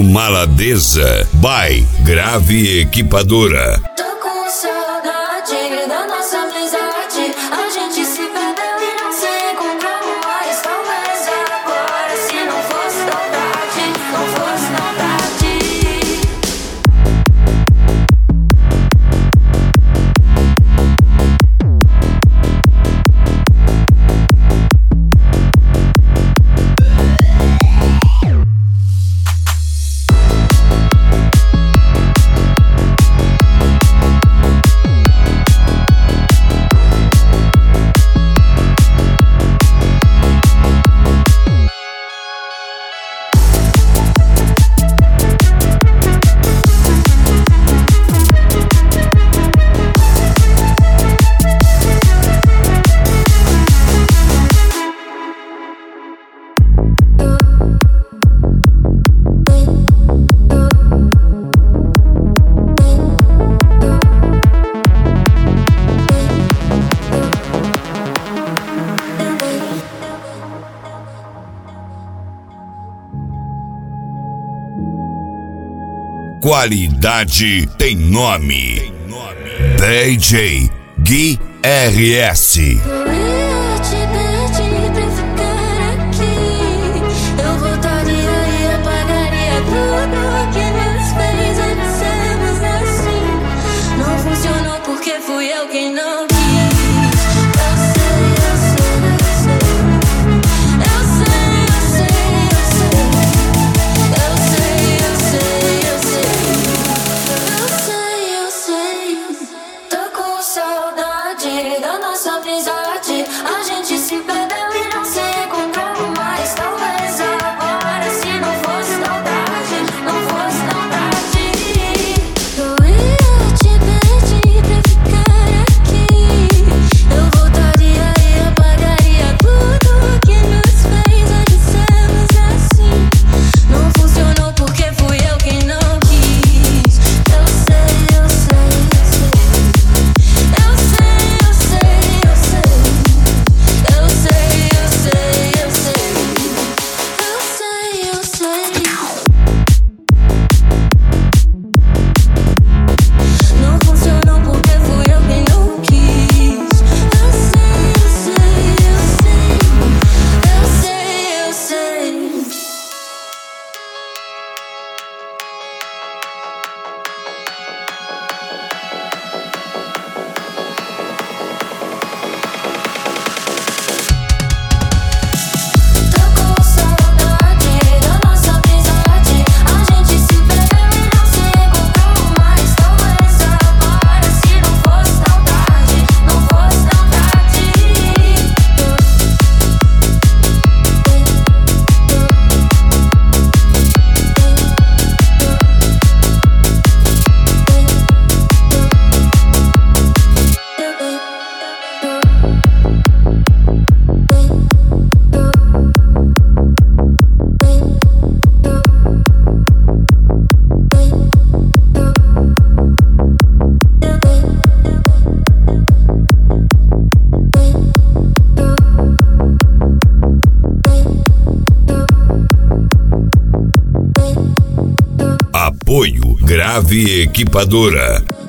Rádio Maladeza, by Grave Equipadora. Tô com saudade da nossa amizade. A gente se perdeu e não se encontrou mais. Talvez agora, se não fosse saudade, não fosse saudade. Qualidade tem nome. DJ Gui RS. Eu voltaria e apagaria tudo que nos fez a sermos assim. Não funcionou porque fui eu quem não quis. Da nossa amizade, a gente se perdeu e não se encontrou mais. Talvez agora, se não fosse saudade, não fosse saudade. Eu ia te pedir pra ficar aqui. Eu voltaria e apagaria tudo que nos fez a sermos assim. Não funcionou porque fui eu quem não quis. Eu sei, eu sei, eu sei. Eu sei. Não funcionou porque fui eu quem não quis. Eu sei. Tô com saudade da nossa amizade. A gente se perdeu e não se encontrou mais. Talvez agora, se não fosse saudade, não fosse saudade. Apoio Grave Equipadora.